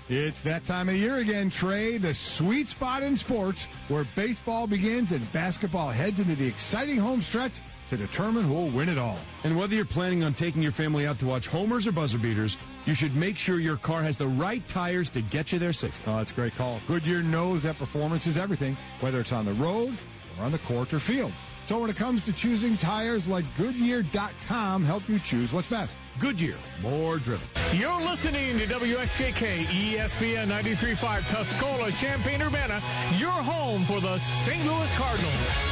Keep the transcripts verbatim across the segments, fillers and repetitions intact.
It's that time of year again, Trey, the sweet spot in sports where baseball begins and basketball heads into the exciting home stretch to determine who will win it all. And whether you're planning on taking your family out to watch homers or buzzer beaters, you should make sure your car has the right tires to get you there safely. Oh, that's a great call. Goodyear knows that performance is everything, whether it's on the road or on the court or field. So when it comes to choosing tires, like Goodyear dot com help you choose what's best. Goodyear, more driven. You're listening to W S J K E S P N ninety-three point five Tuscola, Champaign-Urbana, your home for the Saint Louis Cardinals.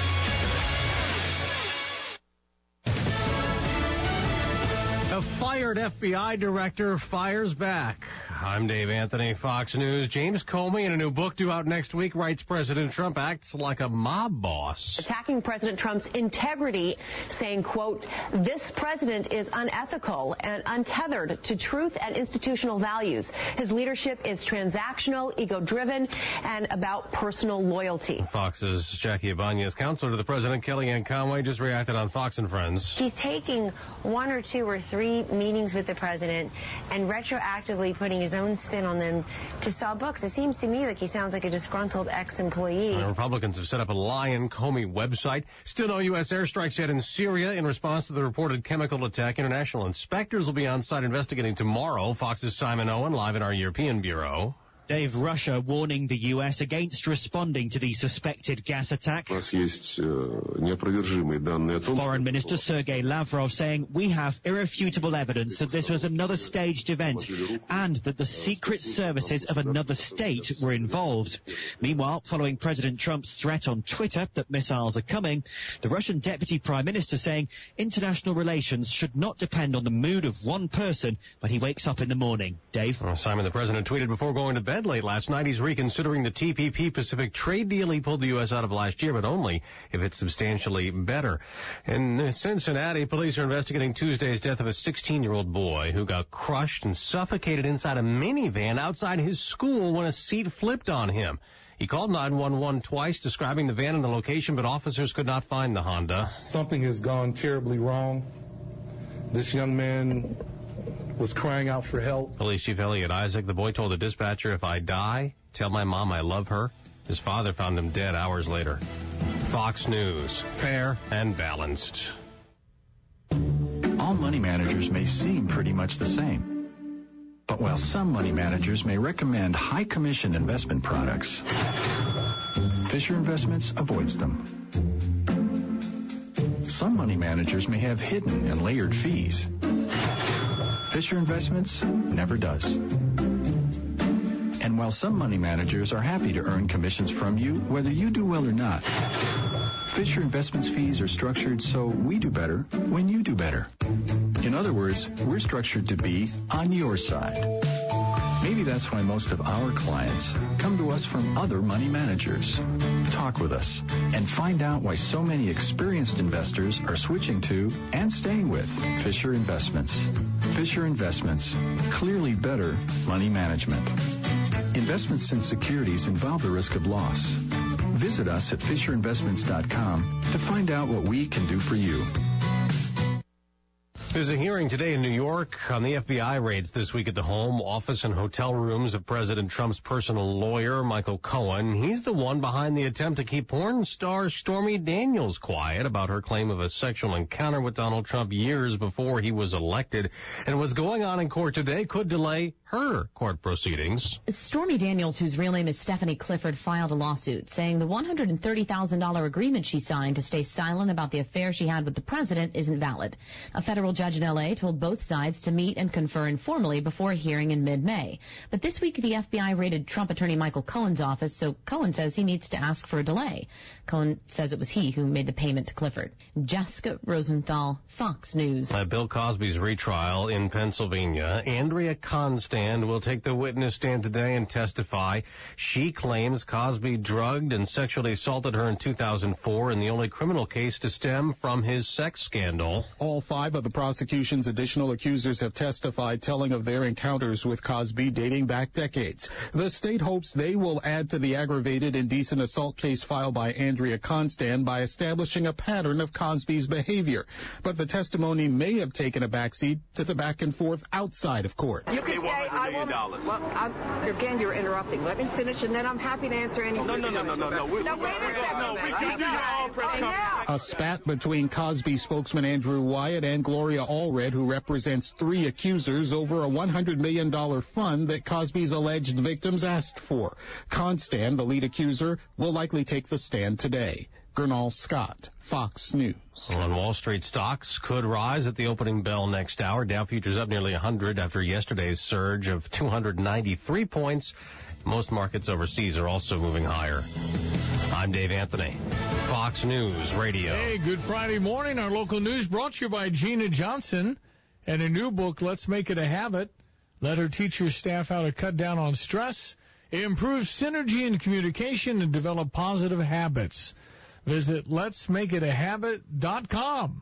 A fired F B I director fires back. I'm Dave Anthony, Fox News. James Comey, in a new book due out next week, writes President Trump acts like a mob boss. Attacking President Trump's integrity, saying, quote, this president is unethical and untethered to truth and institutional values. His leadership is transactional, ego-driven, and about personal loyalty. Fox's Jackie Ibanez, counselor to the president, Kellyanne Conway, just reacted on Fox and Friends. He's taking one or two or three meetings with the president and retroactively putting his own spin on them to sell books. It seems to me like he sounds like a disgruntled ex-employee. The Republicans have set up a Lion Comey website. Still no U S airstrikes yet in Syria in response to the reported chemical attack. International inspectors will be on site investigating tomorrow. Fox's Simon Owen live in our European bureau. Dave, Russia warning the U S against responding to the suspected gas attack. Foreign Minister Sergei Lavrov saying we have irrefutable evidence that this was another staged event and that the secret services of another state were involved. Meanwhile, following President Trump's threat on Twitter that missiles are coming, the Russian Deputy Prime Minister saying international relations should not depend on the mood of one person when he wakes up in the morning. Dave? Well, Simon, the president tweeted before going to bed late last night he's reconsidering the T P P Pacific trade deal he pulled the U S out of last year, but only if it's substantially better. In Cincinnati, police are investigating Tuesday's death of a sixteen-year-old boy who got crushed and suffocated inside a minivan outside his school when a seat flipped on him. He called nine one one twice, describing the van and the location, but officers could not find the Honda. Something has gone terribly wrong. This young man was crying out for help. Police Chief Elliot Isaac, the boy told the dispatcher, if I die, tell my mom I love her. His father found him dead hours later. Fox News, fair and balanced. All money managers may seem pretty much the same. But while some money managers may recommend high commission investment products, Fisher Investments avoids them. Some money managers may have hidden and layered fees. Fisher Investments never does. And while some money managers are happy to earn commissions from you, whether you do well or not, Fisher Investments fees are structured so we do better when you do better. In other words, we're structured to be on your side. Maybe that's why most of our clients come to us from other money managers. Talk with us and find out why so many experienced investors are switching to and staying with Fisher Investments. Fisher Investments, clearly better money management. Investments in securities involve the risk of loss. Visit us at Fisher Investments dot com to find out what we can do for you. There's a hearing today in New York on the F B I raids this week at the home, office, and hotel rooms of President Trump's personal lawyer, Michael Cohen. He's the one behind the attempt to keep porn star Stormy Daniels quiet about her claim of a sexual encounter with Donald Trump years before he was elected. And what's going on in court today could delay her court proceedings. Stormy Daniels, whose real name is Stephanie Clifford, filed a lawsuit saying the one hundred thirty thousand dollars agreement she signed to stay silent about the affair she had with the president isn't valid. A federal judge in L A told both sides to meet and confer informally before a hearing in mid-May. But this week, the F B I raided Trump attorney Michael Cohen's office, so Cohen says he needs to ask for a delay. Cohen says it was he who made the payment to Clifford. Jessica Rosenthal, Fox News. At Bill Cosby's retrial in Pennsylvania, Andrea Constand will take the witness stand today and testify. She claims Cosby drugged and sexually assaulted her in two thousand four in the only criminal case to stem from his sex scandal. All five of the prosecutors prosecution's additional accusers have testified, telling of their encounters with Cosby dating back decades. The state hopes they will add to the aggravated indecent assault case filed by Andrea Constand by establishing a pattern of Cosby's behavior. But the testimony may have taken a backseat to the back and forth outside of court. You can say, I want well, I'm, again, you're interrupting. Let me finish, and then I'm happy to answer any No, no, no, no, no, no. We, no, wait a second. No, we can do your all press conference. A spat between Cosby spokesman Andrew Wyatt and Gloria Allred, who represents three accusers, over a one hundred million dollars fund that Cosby's alleged victims asked for. Constand, the lead accuser, will likely take the stand today. Gernal Scott, Fox News. Well, on Wall Street, stocks could rise at the opening bell next hour. Dow futures up nearly one hundred after yesterday's surge of two hundred ninety-three points. Most markets overseas are also moving higher. I'm Dave Anthony, Fox News Radio. Hey, good Friday morning. Our local news brought to you by Gina Johnson and a new book, Let's Make It a Habit. Let her teach her staff how to cut down on stress, improve synergy and communication, and develop positive habits. Visit lets make it a habit dot com.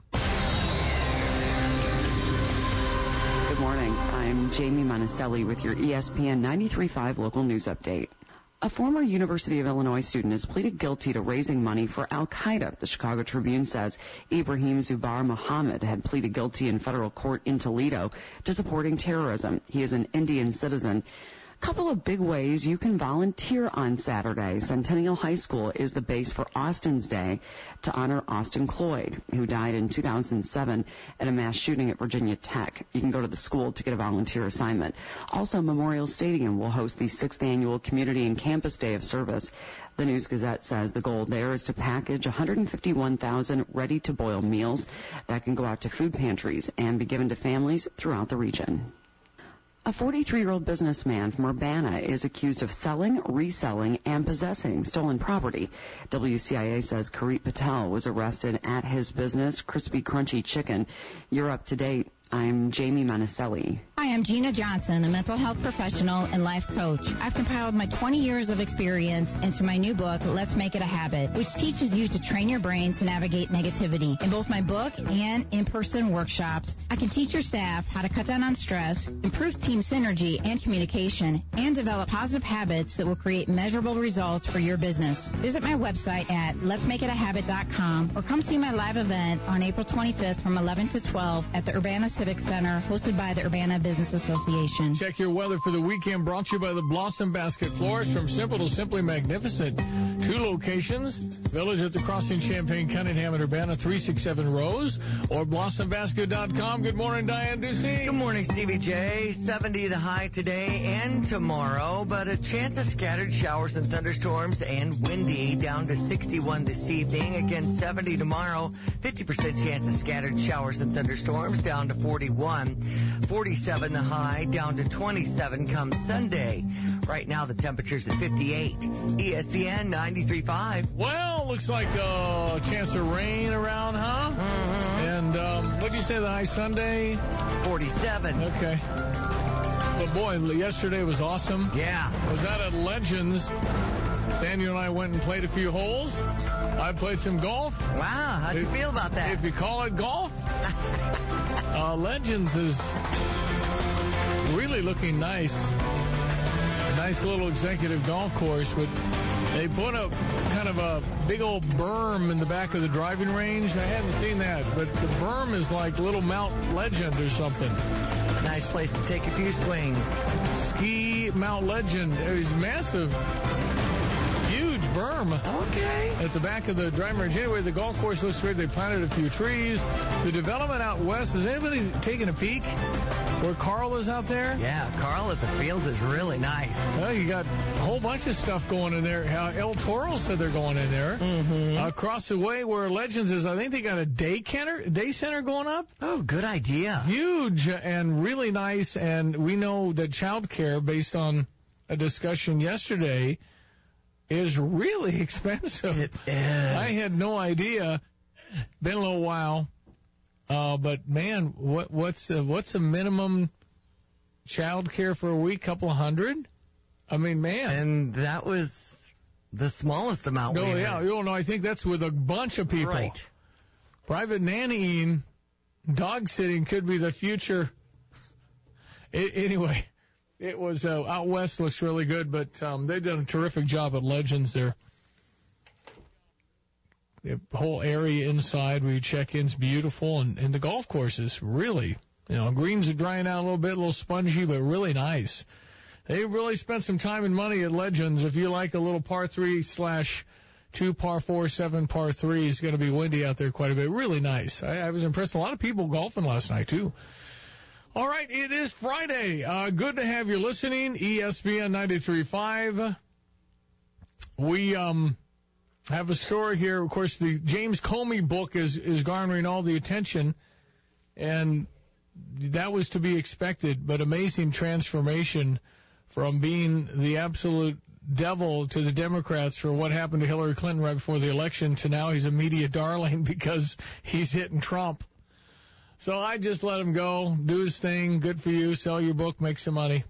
Good morning. I'm Jamie Monticelli with your E S P N ninety-three point five local news update. A former University of Illinois student has pleaded guilty to raising money for al-Qaeda. The Chicago Tribune says Ibrahim Zubair Muhammad had pleaded guilty in federal court in Toledo to supporting terrorism. He is an Indian citizen. Couple of big ways you can volunteer on Saturday. Centennial High School is the base for Austin's Day to honor Austin Cloyd, who died in two thousand seven at a mass shooting at Virginia Tech. You can go to the school to get a volunteer assignment. Also, Memorial Stadium will host the sixth annual Community and Campus Day of Service. The News Gazette says the goal there is to package one hundred fifty-one thousand ready-to-boil meals that can go out to food pantries and be given to families throughout the region. A forty-three-year-old businessman from Urbana is accused of selling, reselling, and possessing stolen property. W C I A says Kareet Patel was arrested at his business, Crispy Crunchy Chicken. You're up to date. I'm Jamie Monticelli. Hi, I'm Gina Johnson, a mental health professional and life coach. I've compiled my twenty years of experience into my new book, Let's Make It a Habit, which teaches you to train your brain to navigate negativity. In both my book and in-person workshops, I can teach your staff how to cut down on stress, improve team synergy and communication, and develop positive habits that will create measurable results for your business. Visit my website at lets make it a habit dot com or come see my live event on April twenty-fifth from eleven to twelve at the Urbana Civic Center, hosted by the Urbana Business Association. Check your weather for the weekend, brought to you by the Blossom Basket Florist. From simple to simply magnificent. Two locations, Village at the Crossing, Champaign, Cunningham, and Urbana, three six seven Rose, or blossom basket dot com. Good morning, Diane Ducey. Good morning, Stevie J. seventy the high today and tomorrow, but a chance of scattered showers and thunderstorms and windy, down to sixty-one this evening. Again, seventy tomorrow, fifty percent chance of scattered showers and thunderstorms, down to forty-one. forty-seven the high, down to twenty-seven come Sunday. Right now, the temperature's at fifty-eight. E S P N ninety-three point five. Well, looks like a chance of rain around, huh? Mm-hmm. And um, what did you say, the high Sunday? forty-seven. Okay. But boy, yesterday was awesome. Yeah. I was out at Legends. Sandy and I went and played a few holes. I played some golf. Wow, how'd you if, feel about that? If you call it golf. uh, Legends is really looking nice. A nice little executive golf course, but they put a kind of a big old berm in the back of the driving range. I hadn't seen that, but the berm is like Little Mount Legend or something. Nice place to take a few swings. Ski Mount Legend. It was massive. Huge berm. Okay. At the back of the driving range. Anyway, the golf course looks great. They planted a few trees. The development out west, is anybody taking a peek where Carl is out there? Yeah, Carl at the fields is really nice. Well, you got a whole bunch of stuff going in there. How El Toro said they're going in there. Mm-hmm. Uh, across the way where Legends is, I think they got a day center, day center going up. Oh, good idea. Huge and really nice. And we know that child care, based on a discussion yesterday, is really expensive. It is. I had no idea. Been a little while. Uh, but man, what, what's uh, what's the minimum child care for a week? Couple of hundred? I mean, man. And that was the smallest amount. No, we yeah, heard. you know, I think that's with a bunch of people. Right. Private nannying dog sitting could be the future. It, anyway, it was uh, out west looks really good, but um, they've done a terrific job at Legends there. The whole area inside where you check in's beautiful, and, and the golf course is really, you know, greens are drying out a little bit, a little spongy, but really nice. They really spent some time and money at Legends. If you like a little par three slash two par four, seven par three, it's going to be windy out there quite a bit. Really nice. I, I was impressed. A lot of people golfing last night, too. All right, it is Friday. Uh, good to have you listening. E S P N ninety-three point five. We um have a story here. Of course, the James Comey book is, is garnering all the attention, and that was to be expected, but amazing transformation from being the absolute devil to the Democrats for what happened to Hillary Clinton right before the election to now he's a media darling because he's hitting Trump. So I just let him go, do his thing, good for you, sell your book, make some money.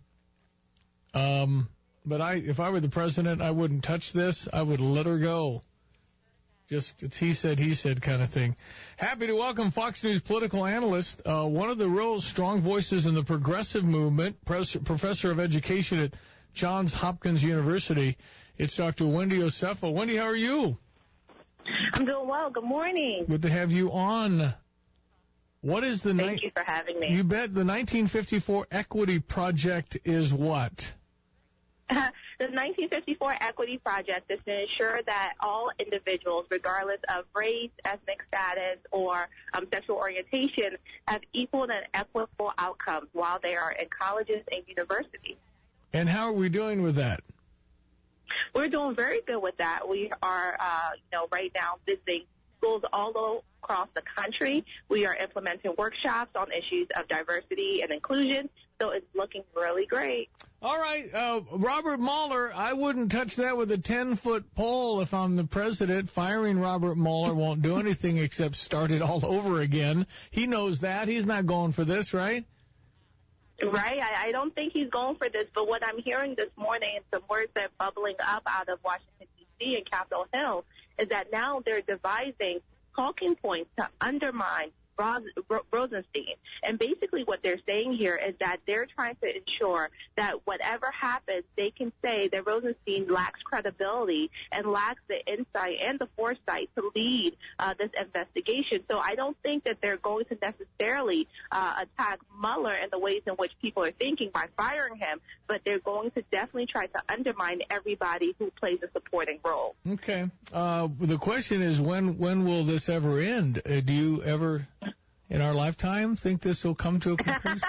Um, but I, if I were the president, I wouldn't touch this. I would let her go. Just it's he said, he said kind of thing. Happy to welcome Fox News political analyst, uh, one of the real strong voices in the progressive movement, pres- professor of education at Johns Hopkins University. It's Doctor Wendy Osefo. Wendy, how are you? I'm doing well. Good morning. Good to have you on. What is the... Thank ni- you for having me. You bet. The nineteen fifty-four Equity Project is what? The nineteen fifty-four Equity Project is to ensure that all individuals, regardless of race, ethnic status, or um, sexual orientation, have equal and equitable outcomes while they are in colleges and universities. And how are we doing with that? We're doing very good with that. We are, uh, you know, right now visiting schools all across the country. We are implementing workshops on issues of diversity and inclusion, so it's looking really great. All right, uh, Robert Mueller, I wouldn't touch that with a ten-foot pole if I'm the president. Firing Robert Mueller won't do anything except start it all over again. He knows that. He's not going for this, right? Right. I, I don't think he's going for this, but what I'm hearing this morning and some words that are bubbling up out of Washington, D C and Capitol Hill is that now they're devising talking points to undermine Rosenstein. And basically what they're saying here is that they're trying to ensure that whatever happens, they can say that Rosenstein lacks credibility and lacks the insight and the foresight to lead uh, this investigation. So I don't think that they're going to necessarily uh, attack Mueller in the ways in which people are thinking by firing him, but they're going to definitely try to undermine everybody who plays a supporting role. Okay. Uh, the question is, when when will this ever end? Uh, do you ever, in our lifetime, think this will come to a conclusion?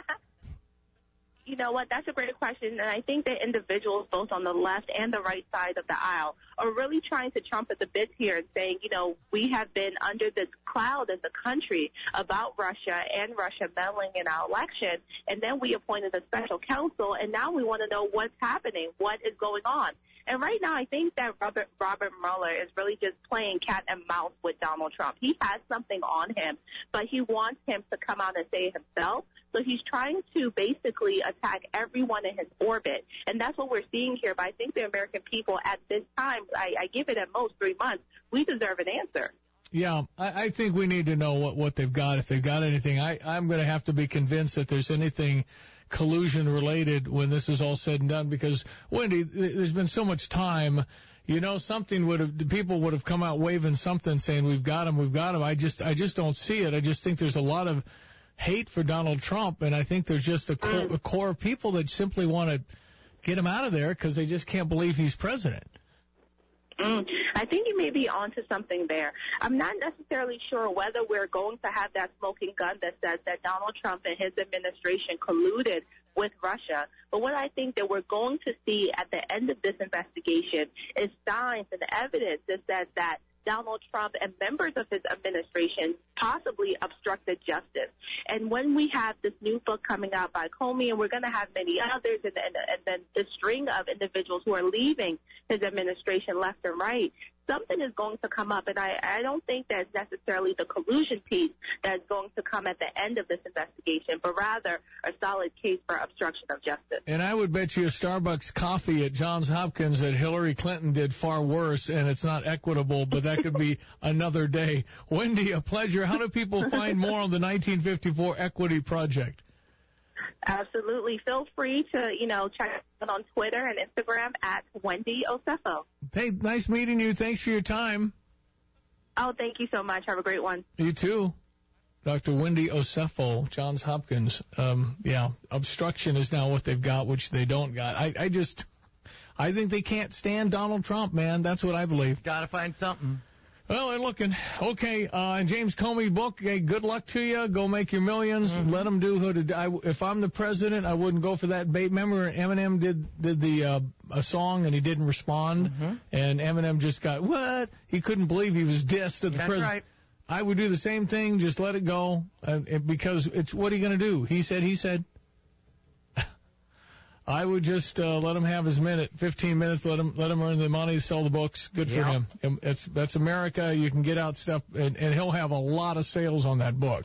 You know what? That's a great question, and I think that individuals both on the left and the right side of the aisle are really trying to trumpet the bits here and saying, you know, we have been under this cloud as a country about Russia and Russia meddling in our election, and then we appointed a special counsel, and now we want to know what's happening, what is going on. And right now, I think that Robert, Robert Mueller is really just playing cat and mouse with Donald Trump. He has something on him, but he wants him to come out and say it himself. So he's trying to basically attack everyone in his orbit. And that's what we're seeing here. But I think the American people at this time, I, I give it at most three months, we deserve an answer. Yeah, I, I think we need to know what, what they've got, if they've got anything. I, I'm going to have to be convinced that there's anything collusion related when this is all said and done, because, Wendy, there's been so much time. You know, something would have, the people would have come out waving something saying, we've got him, we've got him. I just, I just don't see it. I just think there's a lot of hate for Donald Trump, and I think there's just a core, a core of people that simply want to get him out of there because they just can't believe he's president. Mm, I think you may be onto something there. I'm not necessarily sure whether we're going to have that smoking gun that says that Donald Trump and his administration colluded with Russia. But what I think that we're going to see at the end of this investigation is signs and evidence that says that Donald Trump and members of his administration possibly obstructed justice. And when we have this new book coming out by Comey, and we're going to have many others, and, and, and then the string of individuals who are leaving his administration left and right, something is going to come up, and I, I don't think that's necessarily the collusion piece that's going to come at the end of this investigation, but rather a solid case for obstruction of justice. And I would bet you a Starbucks coffee at Johns Hopkins that Hillary Clinton did far worse, and it's not equitable, but that could be another day. Wendy, a pleasure. How do people find more on the nineteen fifty-four Equity Project? Absolutely. Feel free to, you know, check out on Twitter and Instagram at Wendy Osefo. Hey, nice meeting you. Thanks for your time. Oh, thank you so much. Have a great one. You too. Doctor Wendy Osefo, Johns Hopkins. Um, yeah, obstruction is now what they've got, which they don't got. I, I just, I think they can't stand Donald Trump, man. That's what I believe. Got to find something. Well, they're looking. Okay, uh, and James Comey book, hey, good luck to you. Go make your millions. Mm-hmm. Let them do who to. I, if I'm the president, I wouldn't go for that bait. Remember Eminem did did the uh, a song and he didn't respond, mm-hmm. and Eminem just got, what? He couldn't believe he was dissed at the That's president. Right. I would do the same thing, just let it go, uh, it, because it's, what are you going to do? He said, he said. I would just uh, let him have his minute, fifteen minutes. Let him let him earn the money to sell the books. Good for yep. him. It's that's America. You can get out stuff, and, and he'll have a lot of sales on that book.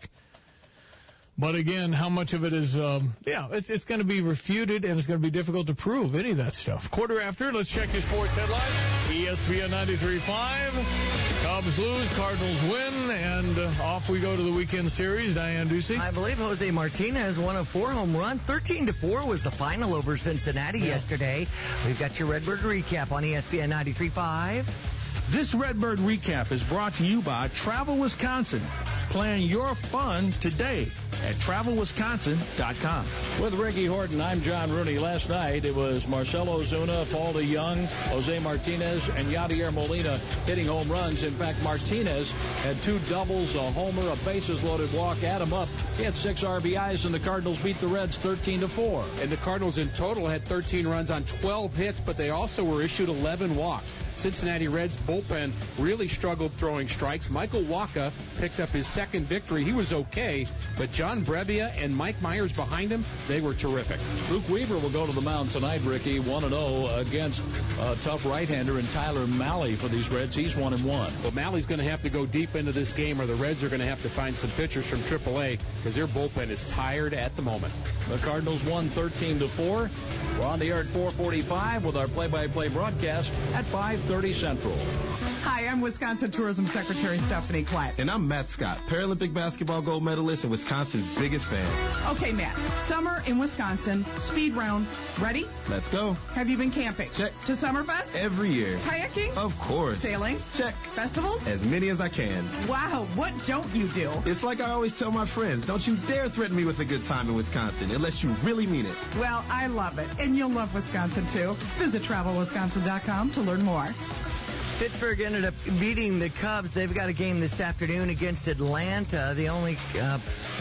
But again, how much of it is? Um, yeah, it's it's going to be refuted, and it's going to be difficult to prove any of that stuff. Quarter after, let's check your sports headlines. E S P N ninety-three point five. Cubs lose, Cardinals win, and uh, off we go to the weekend series. Diane Ducey. I believe Jose Martinez won a four home run. thirteen to four was the final over Cincinnati yeah. yesterday. We've got your Redbird recap on E S P N ninety-three point five. This Redbird recap is brought to you by Travel Wisconsin. Plan your fun today at travel wisconsin dot com. With Ricky Horton, I'm John Rooney. Last night it was Marcelo Ozuna, Paul DeJong, Jose Martinez, and Yadier Molina hitting home runs. In fact, Martinez had two doubles, a homer, a bases-loaded walk. Add him up. He had six R B Is, and the Cardinals beat the Reds thirteen to four. And the Cardinals in total had thirteen runs on twelve hits, but they also were issued eleven walks. Cincinnati Reds bullpen really struggled throwing strikes. Michael Wacha picked up his second victory. He was okay, but John Brebbia and Mike Myers behind him, they were terrific. Luke Weaver will go to the mound tonight, Ricky, one and oh against a tough right-hander and Tyler Mahle for these Reds. He's one and one. Well, Mally's going to have to go deep into this game, or the Reds are going to have to find some pitchers from triple A because their bullpen is tired at the moment. The Cardinals won thirteen to four. We're on the air at four forty-five with our play-by-play broadcast at five thirty Central. Hi, I'm Wisconsin Tourism Secretary Stephanie Klatt. And I'm Matt Scott, Paralympic basketball gold medalist and Wisconsin's biggest fan. Okay, Matt. Summer in Wisconsin, speed round. Ready? Let's go. Have you been camping? Check. To Summerfest? Every year. Kayaking? Of course. Sailing? Check. Festivals? As many as I can. Wow, what don't you do? It's like I always tell my friends, don't you dare threaten me with a good time in Wisconsin unless you really mean it. Well, I love it, and you'll love Wisconsin too. Visit travel wisconsin dot com to learn more. Pittsburgh ended up beating the Cubs. They've got a game this afternoon against Atlanta. The only uh,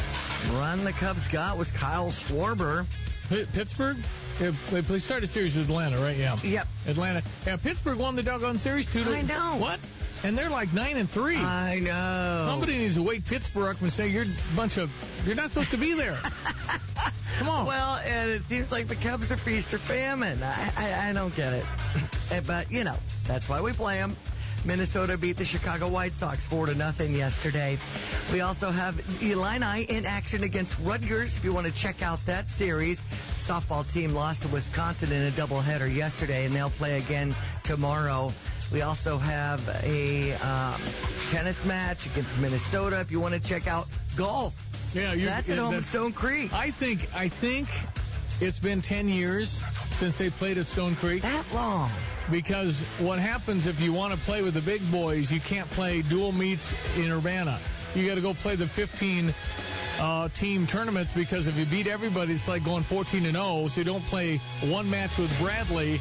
run the Cubs got was Kyle Schwarber. Pittsburgh? Yeah, they started a series with Atlanta, right? Yeah. Yep. Atlanta. Yeah, Pittsburgh won the doggone series two to. I know. What? And they're like nine and three. I know. Somebody needs to wake Pittsburgh up and say you're a bunch of. You're not supposed to be there. Come on. Well, and it seems like the Cubs are feast or famine. I, I, I don't get it. But, you know, that's why we play them. Minnesota beat the Chicago White Sox four to nothing yesterday. We also have Illini in action against Rutgers. If you want to check out that series, softball team lost to Wisconsin in a doubleheader yesterday, and they'll play again tomorrow. We also have a um, tennis match against Minnesota. If you want to check out golf, yeah, you, that's at home at Stone Creek. I think I think it's been ten years since they played at Stone Creek. That long. Because what happens if you want to play with the big boys, you can't play dual meets in Urbana. You got to go play the fifteen uh, team tournaments, because if you beat everybody, it's like going fourteen and oh. So you don't play one match with Bradley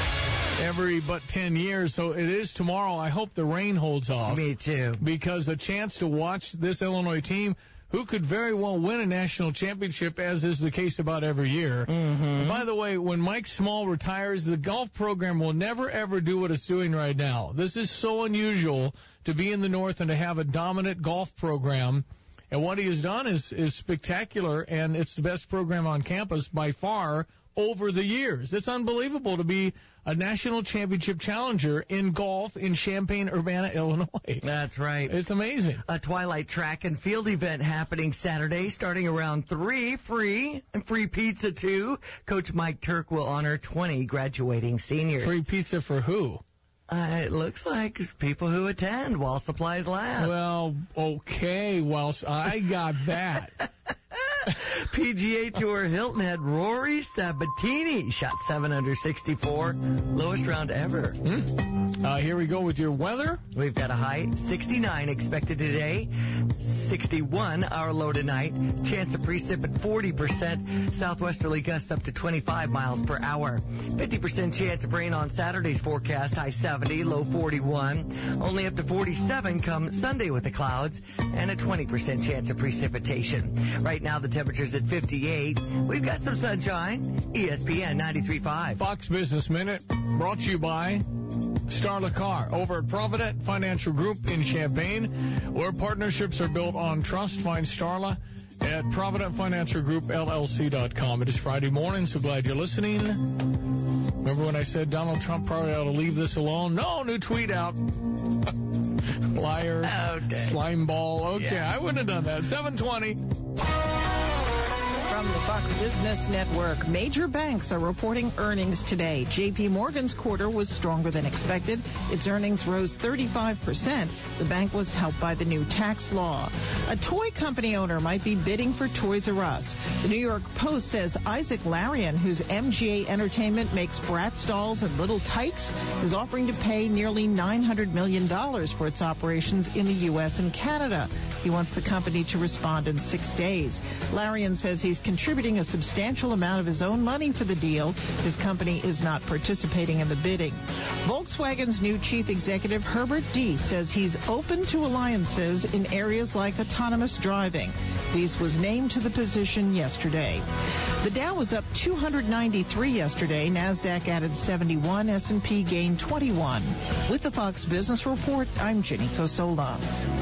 every but ten years. So it is tomorrow. I hope the rain holds off. Me too. Because a chance to watch this Illinois team, who could very well win a national championship, as is the case about every year. Mm-hmm. By the way, when Mike Small retires, the golf program will never, ever do what it's doing right now. This is so unusual to be in the North and to have a dominant golf program. And what he has done is, is spectacular, and it's the best program on campus by far, over the years. It's unbelievable to be a national championship challenger in golf in Champaign-Urbana, Illinois. That's right. It's amazing. A Twilight track and field event happening Saturday starting around three, free, and free pizza too. Coach Mike Turk will honor twenty graduating seniors. Free pizza for who? Uh, it looks like people who attend while supplies last. Well, okay, well, I got that. P G A Tour Hilton Head Rory Sabatini shot seven under sixty-four, lowest round ever. Hmm. Uh, here we go with your weather. We've got a high sixty-nine expected today, sixty-one our low tonight. Chance of precip at forty percent. Southwesterly gusts up to twenty-five miles per hour. fifty percent chance of rain on Saturday's forecast, high seventy, low forty-one. Only up to forty-seven come Sunday with the clouds, and a twenty percent chance of precipitation. Right now the temperature's at fifty-eight. We've got some sunshine. E S P N ninety-three point five. Fox Business Minute brought to you by Starla Car over at Provident Financial Group in Champaign, where partnerships are built on trust. Find Starla at Provident Financial Group L L C dot com. It is Friday morning, so glad you're listening. Remember when I said Donald Trump probably ought to leave this alone? No, new tweet out. Liar. Okay. Slime ball. Okay, Yeah. I wouldn't have done that. seven twenty. From the Fox Business Network, major banks are reporting earnings today. J P Morgan's quarter was stronger than expected. Its earnings rose thirty-five percent. The bank was helped by the new tax law. A toy company owner might be bidding for Toys R Us. The New York Post says Isaac Larian, whose M G A Entertainment makes Bratz dolls and Little Tykes, is offering to pay nearly nine hundred million dollars for its operations in the U S and Canada. He wants the company to respond in six days. Larian says he's contributing a substantial amount of his own money for the deal. His company is not participating in the bidding. Volkswagen's new chief executive, Herbert Diess, says he's open to alliances in areas like autonomous driving. Diess was named to the position yesterday. The Dow was up two hundred ninety-three yesterday. NASDAQ added seventy-one. S and P gained twenty-one. With the Fox Business Report, I'm Jenny Cosola.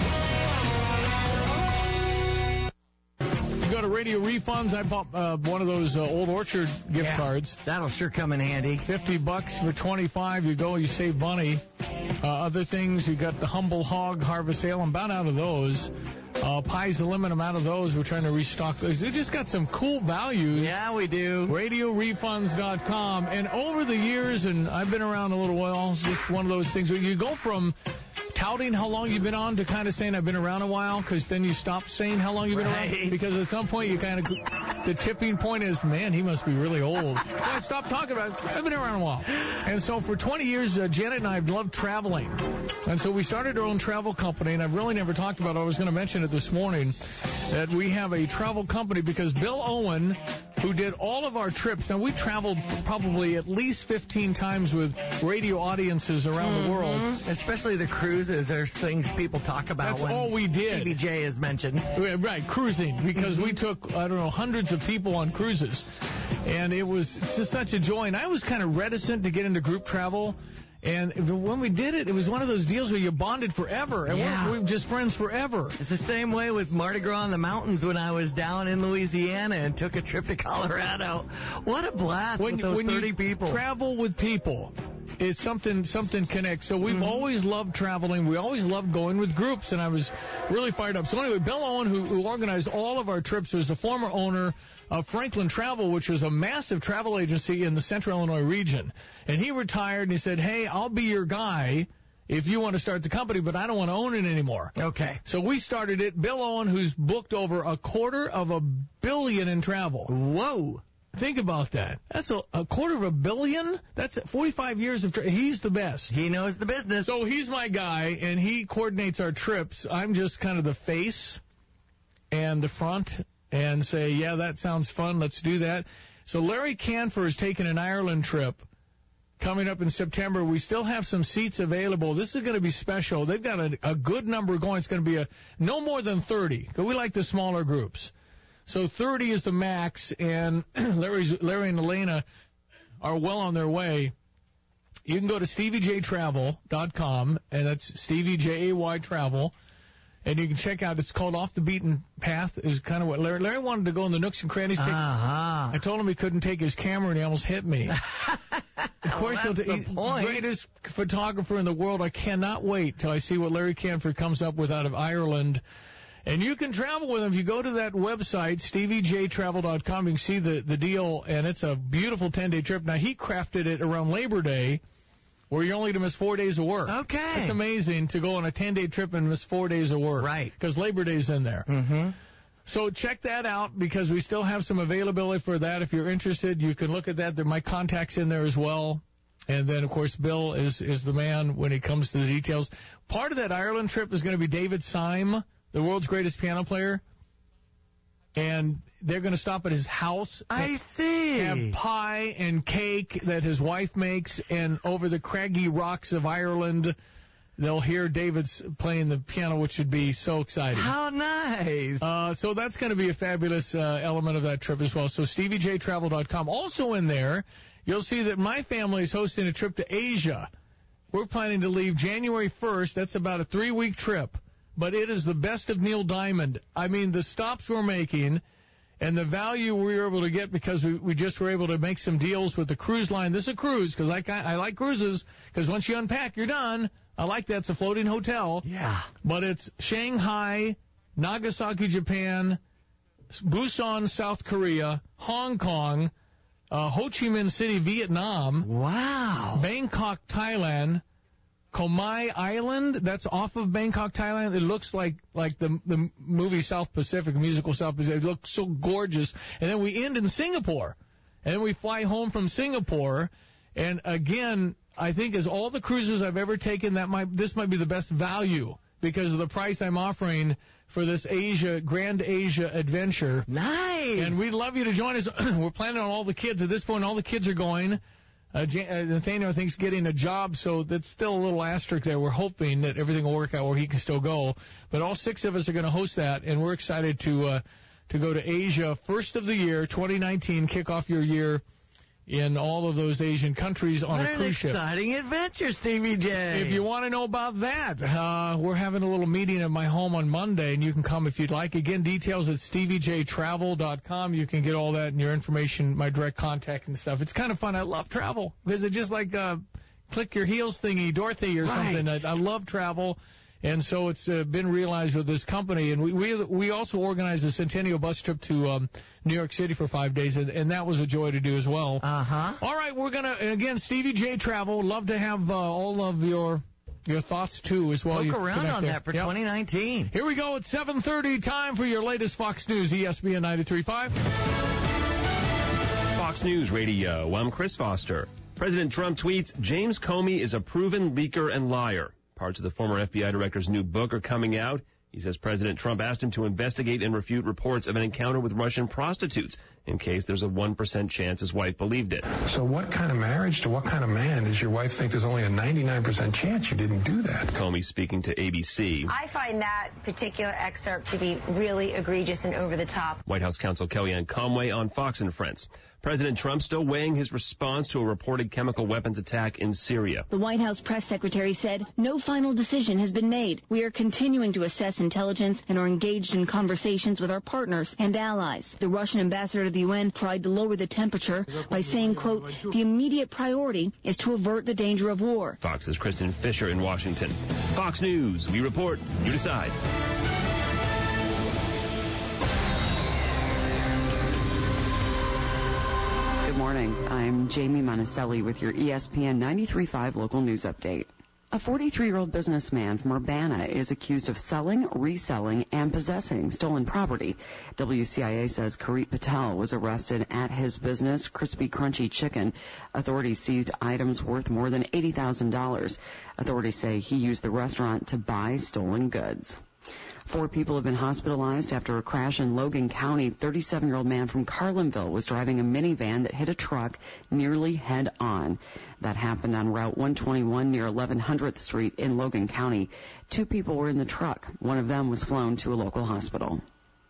Go to Radio Refunds. I bought uh, one of those uh, Old Orchard gift Yeah, cards. That'll sure come in handy. fifty bucks for twenty-five. You go, you save money. Uh, other things, you got the Humble Hog Harvest Sale. I'm about out of those. Uh, Pies the Limit, I'm out of those. We're trying to restock those. They just got some cool values. Yeah, we do. radio refunds dot com. And over the years, and I've been around a little while, just one of those things where you go from touting how long you've been on to kind of saying I've been around a while, because then you stop saying how long you've been Right. around. Because at some point you kind of, the tipping point is, man, he must be really old. So I stopped talking about it. I've been around a while. And so for twenty years, uh, Janet and I have loved traveling. And so we started our own travel company, and I've really never talked about it. I was going to mention it this morning, that we have a travel company because Bill Owen, who did all of our trips, now we traveled probably at least fifteen times with radio audiences around Mm-hmm. the world. Especially the cruises. There's things people talk about That's when all we did. T B J is mentioned. Right, cruising, because we took, I don't know, hundreds of people on cruises. And it was just such a joy. And I was kind of reticent to get into group travel. And when we did it, it was one of those deals where you bonded forever. And Yeah. we're, we're just friends forever. It's the same way with Mardi Gras in the mountains when I was down in Louisiana and took a trip to Colorado. What a blast When, with those when thirty you people. travel with people, it's something something connects. So we've Mm-hmm. always loved traveling. We always loved going with groups, and I was really fired up. So anyway, Bill Owen, who, who organized all of our trips, was the former owner of Franklin Travel, which was a massive travel agency in the Central Illinois region. And he retired, and he said, hey, I'll be your guy if you want to start the company, but I don't want to own it anymore. Okay. So we started it. Bill Owen, who's booked over a quarter of a billion in travel. Whoa. Think about that. That's a, a quarter of a billion? That's forty-five years of tra- He's the best. He knows the business. So he's my guy, and he coordinates our trips. I'm just kind of the face and the front and say, yeah, that sounds fun. Let's do that. So Larry Canfor is taking an Ireland trip coming up in September. We still have some seats available. This is going to be special. They've got a, a good number going. It's going to be a no more than thirty, because we like the smaller groups. So thirty is the max, and Larry's, Larry and Elena are well on their way. You can go to stevie j travel dot com, and that's Stevie J A Y Travel, And you can check out, it's called Off the Beaten Path, is kind of what Larry, Larry wanted to go in the nooks and crannies. Take, uh-huh. I told him he couldn't take his camera, and he almost hit me. Of course, well, he'll t- the point. Greatest photographer in the world. I cannot wait till I see what Larry Canford comes up with out of Ireland. And you can travel with him. If you go to that website, stevie j travel dot com, you can see the, the deal, and it's a beautiful ten-day trip. Now, he crafted it around Labor Day, where you're only to miss four days of work. Okay. It's amazing to go on a ten-day trip and miss four days of work. Right. Because Labor Day's in there. Mm-hmm. So check that out, because we still have some availability for that. If you're interested, you can look at that. There are my contacts in there as well. And then, of course, Bill is, is the man when it comes to the details. Part of that Ireland trip is going to be David Syme, the world's greatest piano player. And they're going to stop at his house. I see. Have pie and cake that his wife makes. And over the craggy rocks of Ireland, they'll hear David's playing the piano, which should be so exciting. How nice. Uh, so that's going to be a fabulous uh, element of that trip as well. So stevie j travel dot com. Also in there, you'll see that my family is hosting a trip to Asia. We're planning to leave January first. That's about a three-week trip. But it is the best of Neil Diamond. I mean, the stops we're making and the value we were able to get because we, we just were able to make some deals with the cruise line. This is a cruise because I, I like cruises because once you unpack, you're done. I like that. It's a floating hotel. Yeah. But it's Shanghai, Nagasaki, Japan, Busan, South Korea, Hong Kong, uh, Ho Chi Minh City, Vietnam. Wow. Bangkok, Thailand. Komai Island, that's off of Bangkok, Thailand. It looks like like the the movie South Pacific, musical South Pacific. It looks so gorgeous. And then we end in Singapore. And then we fly home from Singapore. And again, I think as all the cruises I've ever taken, that might this might be the best value because of the price I'm offering for this Asia, Grand Asia adventure. Nice. And we'd love you to join us. We're planning on all the kids. At this point, all the kids are going. Uh, Jan- uh, Nathaniel, I think, is getting a job, so that's still a little asterisk there. We're hoping that everything will work out where he can still go. But all six of us are going to host that, and we're excited to uh, to go to Asia. First of the year, twenty nineteen, kick off your year in all of those Asian countries on what a cruise ship. What an exciting adventure, Stevie J. If you want to know about that, uh, we're having a little meeting at my home on Monday, and you can come if you'd like. Again, details at stevie j travel dot com. You can get all that and your information, my direct contact and stuff. It's kind of fun. I love travel because it's just like uh, click your heels thingy, Dorothy or right. something. I, I love travel. And so it's uh, been realized with this company. And we we, we also organized a Centennial bus trip to um, New York City for five days, and, and that was a joy to do as well. Uh-huh. All right, we're going to, again, Stevie J Travel. Love to have uh, all of your your thoughts, too, as well. Look you around on there. that for yep. twenty nineteen. Here we go at seven thirty. Time for your latest Fox News, E S P N ninety-three point five. Fox News Radio. I'm Chris Foster. President Trump tweets, James Comey is a proven leaker and liar. Parts of the former F B I director's new book are coming out. He says President Trump asked him to investigate and refute reports of an encounter with Russian prostitutes in case there's a one percent chance his wife believed it. So what kind of marriage to what kind of man does your wife think there's only a ninety-nine percent chance you didn't do that? Comey speaking to A B C. I find that particular excerpt to be really egregious and over the top. White House counsel Kellyanne Conway on Fox and Friends. President Trump still weighing his response to a reported chemical weapons attack in Syria. The White House press secretary said no final decision has been made. We are continuing to assess intelligence and are engaged in conversations with our partners and allies. The Russian ambassador to the U N tried to lower the temperature by saying, quote, the immediate priority is to avert the danger of war. Fox's Kristen Fisher in Washington. Fox News, we report, you decide. Good morning. I'm Jamie Monticelli with your E S P N ninety-three point five local news update. A forty-three-year-old businessman from Urbana is accused of selling, reselling, and possessing stolen property. W C I A says Kareet Patel was arrested at his business, Crispy Crunchy Chicken. Authorities seized items worth more than eighty thousand dollars. Authorities say he used the restaurant to buy stolen goods. Four people have been hospitalized after a crash in Logan County. thirty-seven-year-old man from Carlinville was driving a minivan that hit a truck nearly head-on. That happened on Route one twenty-one near eleven hundredth Street in Logan County. Two people were in the truck. One of them was flown to a local hospital.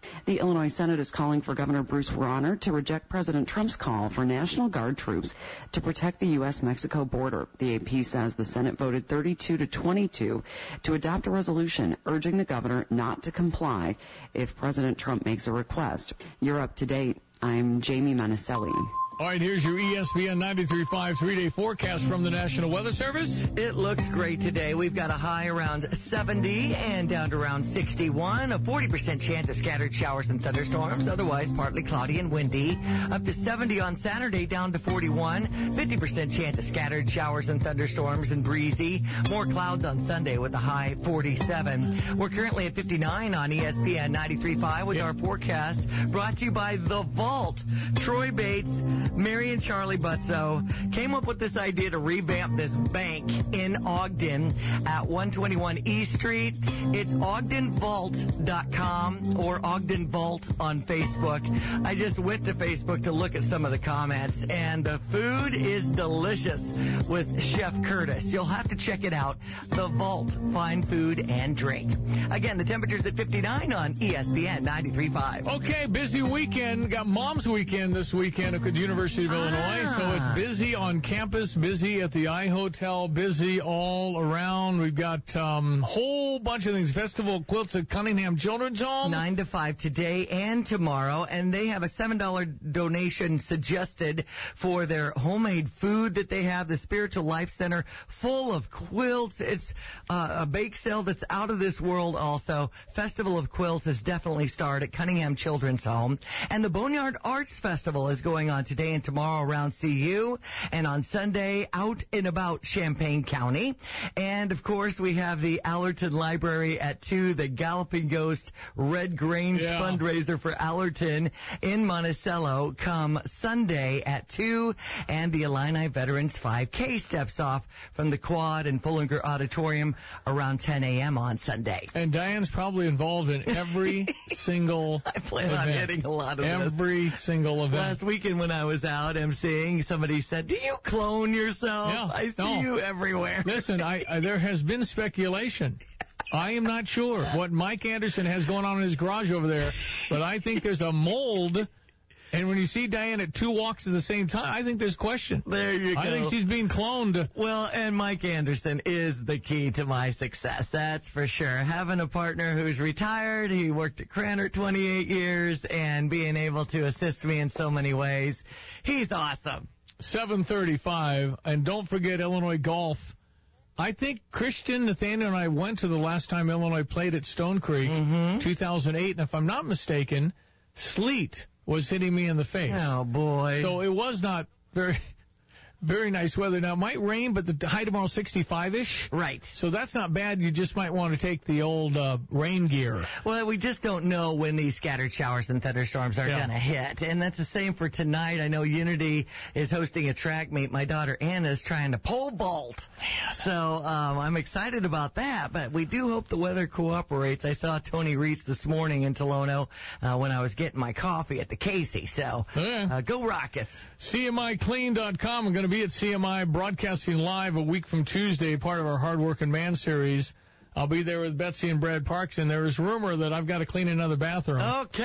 The Illinois Senate is calling for Governor Bruce Rauner to reject President Trump's call for National Guard troops to protect the U S Mexico border. The A P says the Senate voted thirty-two to twenty-two to adopt a resolution urging the governor not to comply if President Trump makes a request. You're up to date. I'm Jamie Manaselli. All right, here's your E S P N ninety-three point five three-day forecast from the National Weather Service. It looks great today. We've got a high around seventy and down to around sixty-one. A forty percent chance of scattered showers and thunderstorms. Otherwise, partly cloudy and windy. Up to seventy on Saturday, down to forty-one. fifty percent chance of scattered showers and thunderstorms and breezy. More clouds on Sunday with a high forty-seven. We're currently at fifty-nine on E S P N ninety-three point five with yep. our forecast brought to you by The Vault. Troy Bates, Mary and Charlie Butzo came up with this idea to revamp this bank in Ogden at one twenty-one East Street. It's ogden vault dot com or Ogden Vault on Facebook. I just went to Facebook to look at some of the comments, and the food is delicious with Chef Curtis. You'll have to check it out. The Vault, fine food and drink. Again, the temperature's at fifty-nine on E S P N ninety-three point five. Okay, busy weekend. Got Mom's Weekend this weekend at the University of ah. Illinois. So it's busy on campus, busy at the iHotel, busy all around. We've got a um, whole bunch of things. Festival of Quilts at Cunningham Children's Home. nine to five today and tomorrow. And they have a seven dollars donation suggested for their homemade food that they have. The Spiritual Life Center, full of quilts. It's uh, a bake sale that's out of this world also. Festival of Quilts has definitely started at Cunningham Children's Home. And the Boneyard Arts Festival is going on today and tomorrow around C U, and on Sunday out and about Champaign County. And, of course, we have the Allerton Library at two, the Galloping Ghost Red Grange yeah. fundraiser for Allerton in Monticello come Sunday at two, and the Illini Veterans five K steps off from the Quad and Fullinger Auditorium around ten a.m. on Sunday. And Diane's probably involved in every single I plan event. on hitting a lot of Every this. single event. Last weekend when I was out emceeing, somebody said, do you clone yourself? Yeah, I see no. you everywhere. Listen, I, I there has been speculation. I am not sure what Mike Anderson has going on in his garage over there, but I think there's a mold. And when you see Diane at two walks at the same time, I think there's question. There you go. I think she's being cloned. Well, and Mike Anderson is the key to my success, that's for sure. Having a partner who's retired, he worked at Cranner twenty-eight years, and being able to assist me in so many ways, he's awesome. seven thirty-five, and don't forget Illinois golf. I think Christian, Nathaniel, and I went to the last time Illinois played at Stone Creek, mm-hmm. two thousand eight, and if I'm not mistaken, sleet was hitting me in the face. Oh, boy. So it was not very, very nice weather. Now, it might rain, but the high tomorrow sixty-five-ish. Right. So that's not bad. You just might want to take the old uh, rain gear. Well, we just don't know when these scattered showers and thunderstorms are yeah. going to hit. And that's the same for tonight. I know Unity is hosting a track meet. My daughter Anna is trying to pole vault. Man. So um, I'm excited about that. But we do hope the weather cooperates. I saw Tony Reitz this morning in Tolono uh, when I was getting my coffee at the Casey. So yeah. uh, go Rockets. C M I clean dot com. I'm going to be at C M I broadcasting live a week from Tuesday, part of our Hard Working Man series. I'll be there with Betsy and Brad Parks, and there is rumor that I've got to clean another bathroom.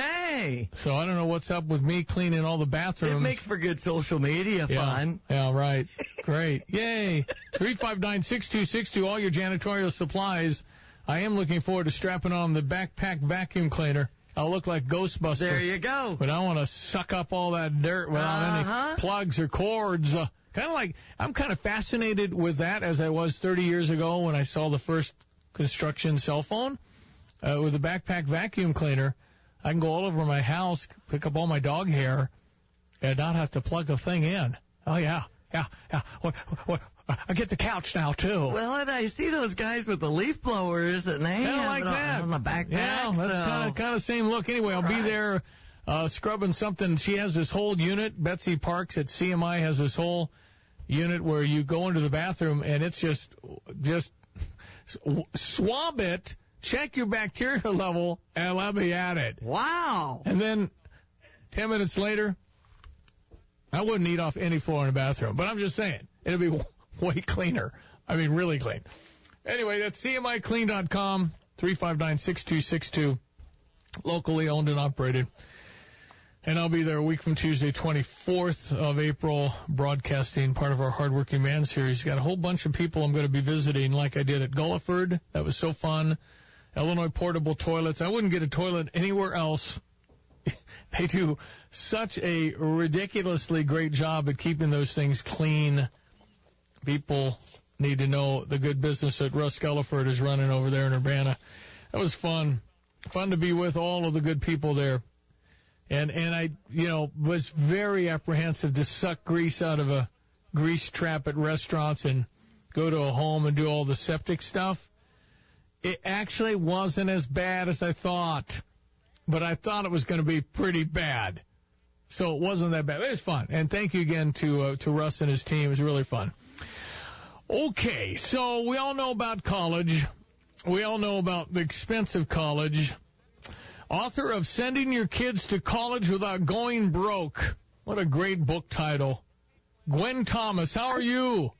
Okay. So I don't know what's up with me cleaning all the bathrooms. It makes for good social media yeah. fun. Yeah, right. Great. Yay. three five nine, six two six two, all your janitorial supplies. I am looking forward to strapping on the backpack vacuum cleaner. I'll look like Ghostbuster. There you go. But I want to suck up all that dirt without uh-huh. any plugs or cords. Uh, kind of like, I'm kind of fascinated with that as I was thirty years ago when I saw the first construction cell phone. Uh, with a backpack vacuum cleaner, I can go all over my house, pick up all my dog hair, and not have to plug a thing in. Oh, yeah, yeah, yeah. What, what, I get the couch now, too. Well, and I see those guys with the leaf blowers, and they Kinda have like it that. on the backpack. Yeah, that's so. kind of kind of same look. Anyway, I'll right. be there uh, scrubbing something. She has this whole unit. Betsy Parks at C M I has this whole unit where you go into the bathroom, and it's just just swab it, check your bacteria level, and let me at it. Wow. And then ten minutes later, I wouldn't eat off any floor in the bathroom, but I'm just saying, it'll be way cleaner. I mean, really clean. Anyway, that's C M I clean dot com, three five nine, six two six two. locally owned and operated. And I'll be there a week from Tuesday, twenty-fourth of April, broadcasting part of our Hardworking Man series. Got a whole bunch of people I'm going to be visiting, like I did at Gulliford. That was so fun. Illinois Portable Toilets. I wouldn't get a toilet anywhere else. They do such a ridiculously great job at keeping those things clean. People need to know the good business that Russ Gulliford is running over there in Urbana. That was fun. Fun to be with all of the good people there. And and I, you know, was very apprehensive to suck grease out of a grease trap at restaurants and go to a home and do all the septic stuff. It actually wasn't as bad as I thought, but I thought it was going to be pretty bad. So it wasn't that bad. It was fun. And thank you again to uh, to Russ and his team. It was really fun. Okay, so we all know about college. We all know about the expense of college. Author of Sending Your Kids to College Without Going Broke. What a great book title. Gwen Thomas, how are you?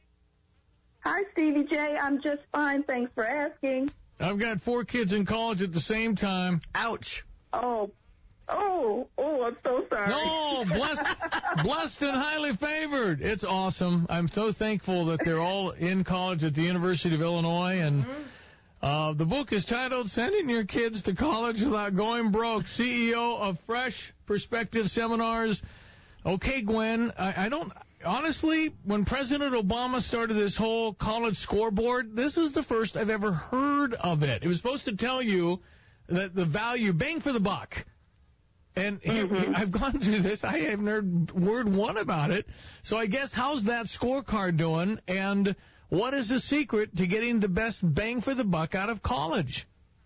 Hi, Stevie J. I'm just fine. Thanks for asking. I've got four kids in college at the same time. Ouch. Oh, oh, oh, I'm so sorry. No, blessed, blessed and highly favored. It's awesome. I'm so thankful that they're all in college at the University of Illinois, and mm-hmm. Uh, the book is titled Sending Your Kids to College Without Going Broke, C E O of Fresh Perspective Seminars. Okay, Gwen, I, I don't, honestly, when President Obama started this whole college scoreboard, this is the first I've ever heard of it. It was supposed to tell you that the value, bang for the buck. And mm-hmm. here, I've gone through this. I haven't heard word one about it. So I guess how's that scorecard doing? And what is the secret to getting the best bang for the buck out of college?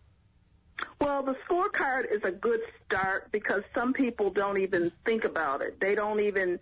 Well, the scorecard is a good start because some people don't even think about it. They don't even,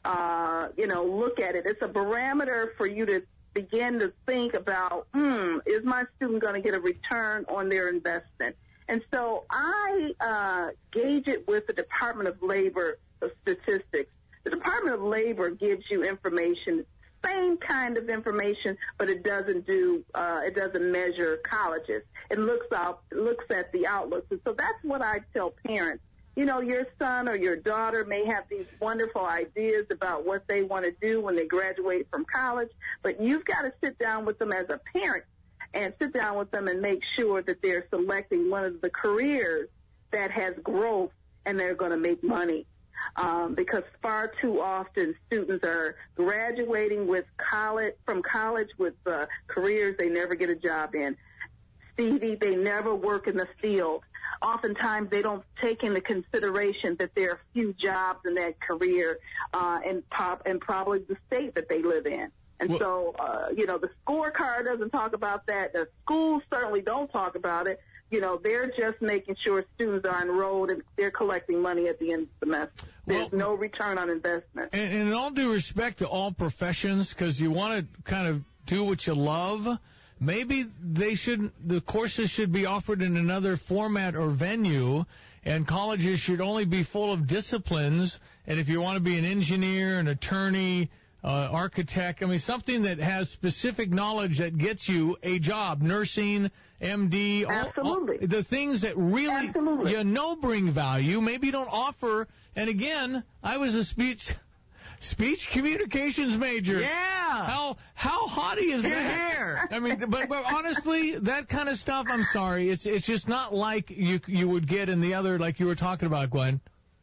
uh, you know, look at it. It's a barometer for you to begin to think about, hmm, is my student going to get a return on their investment? And so I uh, gauge it with the Department of Labor statistics. The Department of Labor gives you information, same kind of information, but it doesn't do, uh, it doesn't measure colleges. It looks out, looks at the outlooks. And so that's what I tell parents. You know, your son or your daughter may have these wonderful ideas about what they want to do when they graduate from college, but you've got to sit down with them as a parent and sit down with them and make sure that they're selecting one of the careers that has growth and they're going to make money. Um, because far too often students are graduating with college from college with uh, careers they never get a job in. Stevie, they never work in the field. Oftentimes they don't take into consideration that there are few jobs in that career uh, and, pop, and probably the state that they live in. And well, so, uh, you know, the scorecard doesn't talk about that. The schools certainly don't talk about it. You know, they're just making sure students are enrolled and they're collecting money at the end of the semester. There's well, no return on investment. And, and in all due respect to all professions, because you want to kind of do what you love, maybe they should, the courses should be offered in another format or venue, and colleges should only be full of disciplines. And if you want to be an engineer, an attorney, Uh, architect, I mean, something that has specific knowledge that gets you a job, nursing, M D, all, Absolutely. all, the things that really, Absolutely. you know, bring value, maybe don't offer. And again, I was a speech, speech communications major. Yeah. How, how haughty is Here, that? here. I mean, but, but honestly, that kind of stuff, I'm sorry, it's, it's just not like you, you would get in the other, like you were talking about, Gwen.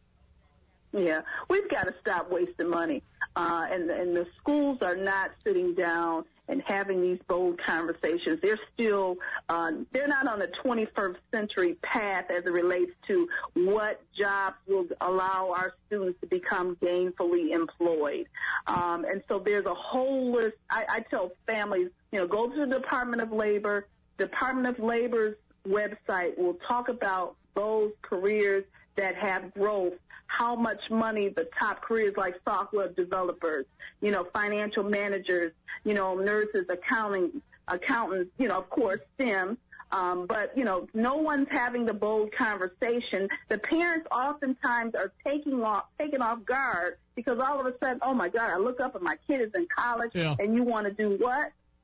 Yeah, we've got to stop wasting money. Uh, and, and the schools are not sitting down and having these bold conversations. They're still, uh, they're not on the twenty-first century path as it relates to what jobs will allow our students to become gainfully employed. Um, and so there's a whole list. I, I tell families, you know, go to the Department of Labor. Department of Labor's website will talk about those careers that have growth, how much money the top careers like software developers, you know, financial managers, you know, nurses, accounting, accountants, you know, of course, STEM. Um, but, you know, no one's having the bold conversation. The parents oftentimes are taking off, taken off guard because all of a sudden, oh, my God, I look up and my kid is in college, yeah. and you want to do what?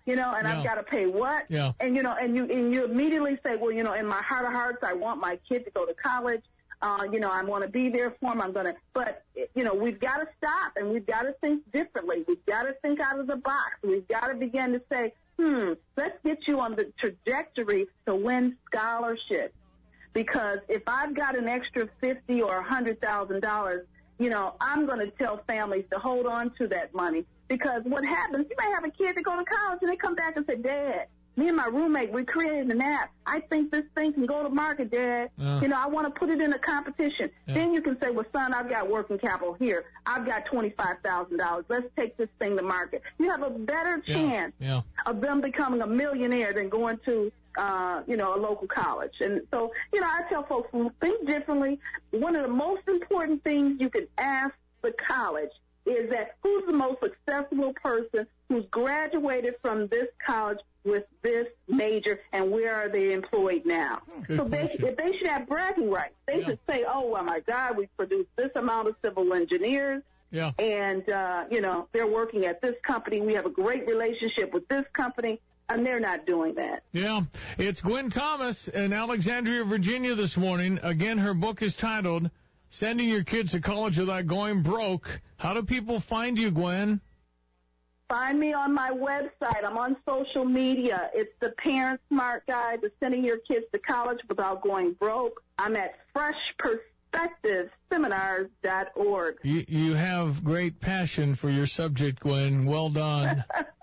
You know, and Yeah. I've got to pay what? Yeah. And, you know, and you and you immediately say, well, you know, in my heart of hearts, I want my kid to go to college. Uh, you know, I want to be there for him. I'm going to, but, you know, we've got to stop and we've got to think differently. We've got to think out of the box. We've got to begin to say, hmm, let's get you on the trajectory to win scholarships. Because if I've got an extra fifty or a hundred thousand dollars, you know, I'm going to tell families to hold on to that money. Because what happens, you may have a kid that go to college and they come back and say, Dad, me and my roommate, we created an app. I think this thing can go to market, Dad. Uh. You know, I want to put it in a competition. Yeah. Then you can say, well, son, I've got working capital here. I've got twenty-five thousand dollars. Let's take this thing to market. You have a better Yeah. chance Yeah. of them becoming a millionaire than going to, uh, you know, a local college. And so, you know, I tell folks, think differently. One of the most important things you can ask the college is that who's the most successful person who's graduated from this college with this major, and where are they employed now? Good so they, question. if they should have bragging rights. They Yeah. should say, oh, well, my God, we produced this amount of civil engineers, Yeah. and, uh, you know, they're working at this company. We have a great relationship with this company, and they're not doing that. Yeah. It's Gwen Thomas in Alexandria, Virginia this morning. Again, her book is titled Sending Your Kids to College Without Going Broke. How do people find you, Gwen? Find me on my website. I'm on social media. It's the Parent Smart Guide to Sending Your Kids to College Without Going Broke. I'm at fresh perspectives seminars dot org. You, you have great passion for your subject, Gwen. Well done.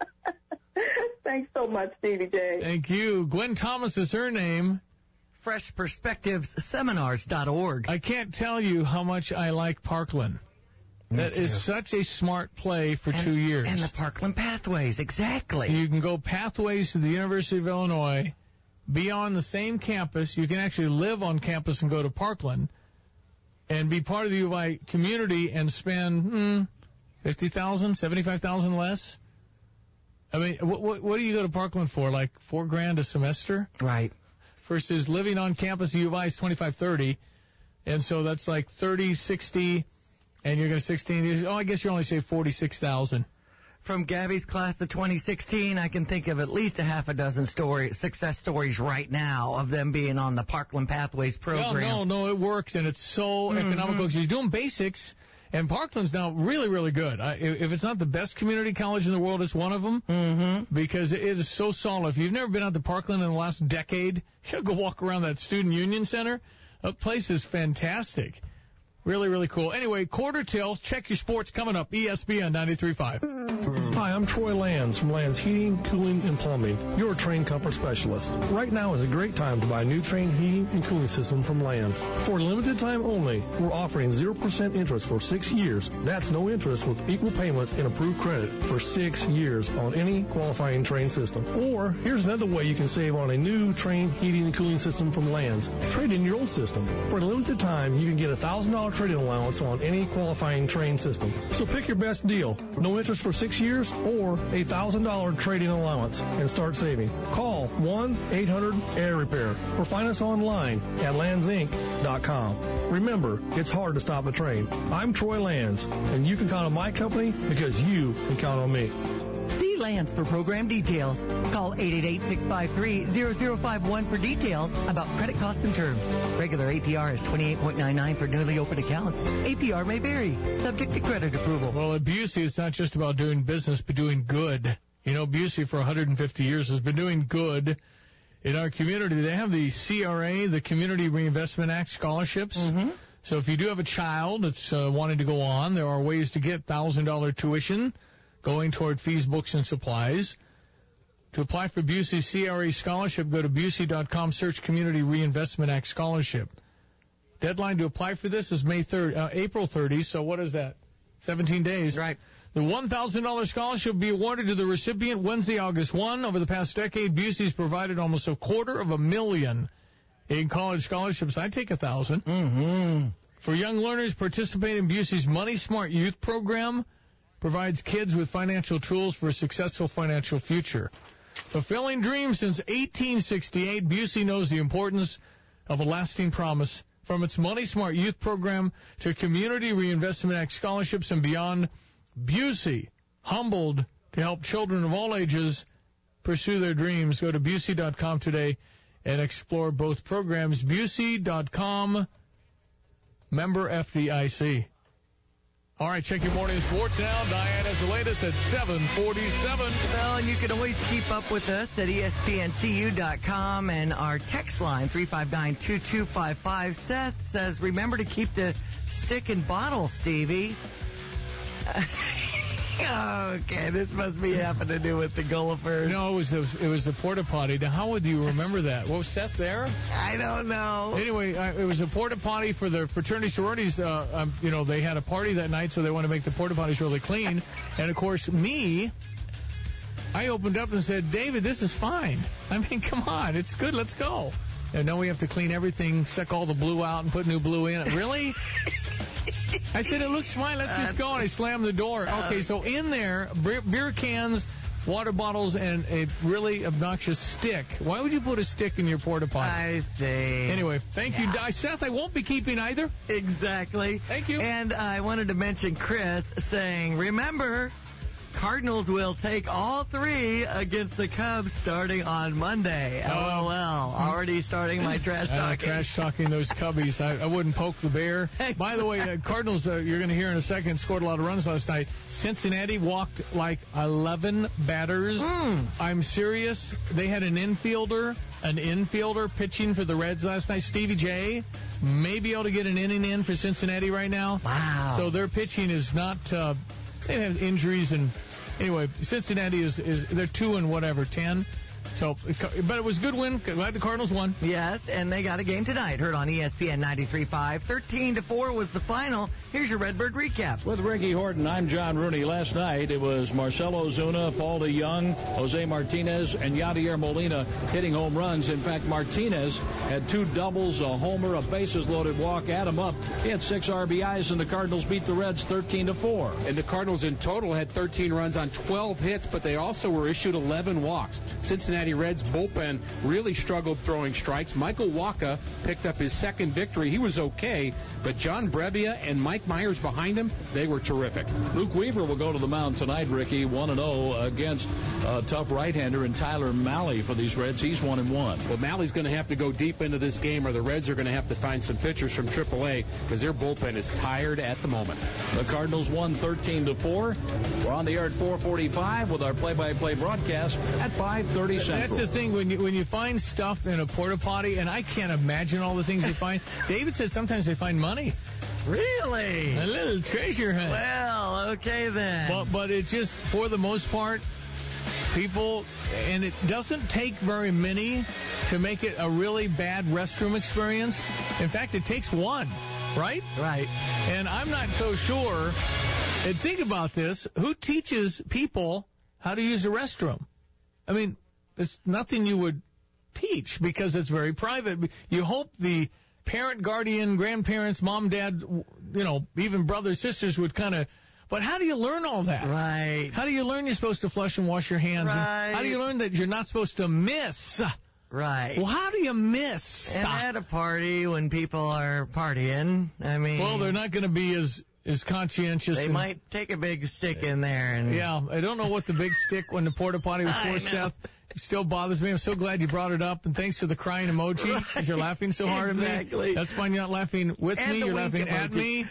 Thanks so much, Stevie J. Thank you. Gwen Thomas is her name. fresh perspectives seminars dot org. I can't tell you how much I like Parkland. That is such a smart play for and, two years. And the Parkland Pathways, exactly. You can go pathways to the University of Illinois, be on the same campus. You can actually live on campus and go to Parkland and be part of the U of I community and spend hmm, fifty thousand dollars, seventy-five thousand dollars less. I mean, what, what, what do you go to Parkland for? Like four grand a semester? Right. Versus living on campus, U of I is twenty-five, thirty. And so that's like thirty, sixty, and you're going to sixteen. Oh, I guess you only say forty-six thousand. From Gabby's class of twenty sixteen, I can think of at least a half a dozen story, success stories right now of them being on the Parkland Pathways program. No, no, no, it works, and it's so Mm-hmm. economical. She's doing basics, and Parkland's now really, really good. I, if it's not the best community college in the world, it's one of them, mm-hmm. because it is so solid. If you've never been out to Parkland in the last decade, you gotta go walk around that Student Union Center. That place is fantastic. Really, really cool. Anyway, Quarter Tills, check your sports coming up. E S P N ninety-three point five. Hi, I'm Troy Lands from Lands Heating, Cooling, and Plumbing, your Trane Comfort Specialist. Right now is a great time to buy a new Trane heating and cooling system from Lands. For a limited time only, we're offering zero percent interest for six years. That's no interest with equal payments and approved credit for six years on any qualifying Trane system. Or, here's another way you can save on a new Trane heating and cooling system from Lands. Trade in your old system. For a limited time, you can get a one thousand dollars trade-in allowance on any qualifying Trane system. So pick your best deal. No interest for six years or a one thousand dollars trade-in allowance and start saving. Call one eight hundred air repair or find us online at lands inc dot com. Remember, it's hard to stop a train. I'm Troy Lands, and you can count on my company because you can count on me. See Lands for program details. Call eight eight eight, six five three, zero zero five one for details about credit costs and terms. Regular A P R is twenty-eight point nine nine for newly opened accounts. A P R may vary, subject to credit approval. Well, at Busey, it's not just about doing business, but doing good. You know, Busey for one hundred fifty years has been doing good in our community. They have the C R A, the Community Reinvestment Act scholarships. Mm-hmm. So if you do have a child that's uh, wanting to go on, there are ways to get one thousand dollars tuition going toward fees, books, and supplies. To apply for Busey's C R A scholarship, go to Busey dot com, search Community Reinvestment Act Scholarship. Deadline to apply for this is May third, uh, April thirtieth, so what is that? seventeen days. Right. The one thousand dollars scholarship will be awarded to the recipient Wednesday, August first. Over the past decade, Busey's provided almost a quarter of a million in college scholarships. I'd take a thousand. Mm-hmm. For young learners, participate in Busey's Money Smart Youth Program. Provides kids with financial tools for a successful financial future. Fulfilling dreams since eighteen sixty-eight, Busey knows the importance of a lasting promise. From its Money Smart Youth Program to Community Reinvestment Act scholarships and beyond, Busey, humbled to help children of all ages pursue their dreams. Go to Busey dot com today and explore both programs. Busey dot com, member F D I C. All right, check your morning sports now. Diane has the latest at seven forty-seven. Well, and you can always keep up with us at E S P N C U dot com and our text line, three five nine, two two five five. Seth says, remember to keep the stick and bottle, Stevie. Okay, this must be having to do with the Gullivers. No, it was, it was it was the porta potty. Now, how would you remember that? Well, was Seth there? I don't know. Anyway, uh, it was a porta potty for the fraternity sororities. Uh, um, you know, they had a party that night, so they want to make the porta potties really clean. And of course, me, I opened up and said, David, this is fine. I mean, come on, it's good. Let's go. And then we have to clean everything, suck all the blue out, and put new blue in. Really? I said, it looks fine. Let's just go. And I slammed the door. Okay, so in there, beer, beer cans, water bottles, and a really obnoxious stick. Why would you put a stick in your porta potty? I see. Anyway, thank yeah. you, Di. Seth, I won't be keeping either. Exactly. Thank you. And I wanted to mention Chris saying, remember, Cardinals will take all three against the Cubs starting on Monday. Oh, well, already starting my trash talking. Uh, trash talking those Cubbies. I, I wouldn't poke the bear. By the way, uh, Cardinals, uh, you're going to hear in a second, scored a lot of runs last night. Cincinnati walked like eleven batters. Mm. I'm serious. They had an infielder, an infielder pitching for the Reds last night. Stevie J may be able to get an inning in for Cincinnati right now. Wow. So their pitching is not. Uh, They have injuries, and anyway, Cincinnati is, is they're two and whatever, ten. So, but it was a good win. Glad the Cardinals won. Yes, and they got a game tonight. Heard on E S P N ninety-three point five. thirteen to four was the final. Here's your Redbird recap. With Ricky Horton, I'm John Rooney. Last night, it was Marcelo Ozuna, Paul DeJong, Jose Martinez, and Yadier Molina hitting home runs. In fact, Martinez had two doubles, a homer, a bases-loaded walk. Add him up. He had six R B Is, and the Cardinals beat the Reds thirteen to four. And the Cardinals in total had thirteen runs on twelve hits, but they also were issued eleven walks. Cincinnati Reds bullpen really struggled throwing strikes. Michael Wacha picked up his second victory. He was okay, but John Brebbia and Mike Myers behind him, they were terrific. Luke Weaver will go to the mound tonight, Ricky, one and oh against a tough right-hander and Tyler Mahle for these Reds. He's one and one. Well, Mally's going to have to go deep into this game, or the Reds are going to have to find some pitchers from triple A because their bullpen is tired at the moment. The Cardinals won thirteen to four. We're on the air at four forty-five with our play-by-play broadcast at five thirty Central. That's the thing, when you when you find stuff in a porta potty, and I can't imagine all the things you find. David said sometimes they find money. Really? A little treasure hunt. Well, okay then. But but it just, for the most part, people, and it doesn't take very many to make it a really bad restroom experience. In fact, it takes one, right? Right. And I'm not so sure. And think about this. Who teaches people how to use a restroom? I mean, it's nothing you would teach because it's very private. You hope the parent, guardian, grandparents, mom, dad, you know, even brothers, sisters would kind of, but how do you learn all that? Right. How do you learn you're supposed to flush and wash your hands? Right. How do you learn that you're not supposed to miss? Right. Well, how do you miss? And at a party when people are partying, I mean. Well, they're not going to be as, as conscientious. They and, might take a big stick in there. And yeah, I don't know what the big stick when the porta potty was for, Seth. It still bothers me. I'm so glad you brought it up, and thanks for the crying emoji because right. You're laughing so hard exactly. at me. That's fine. You're not laughing with and me. You're laughing emoji. at me.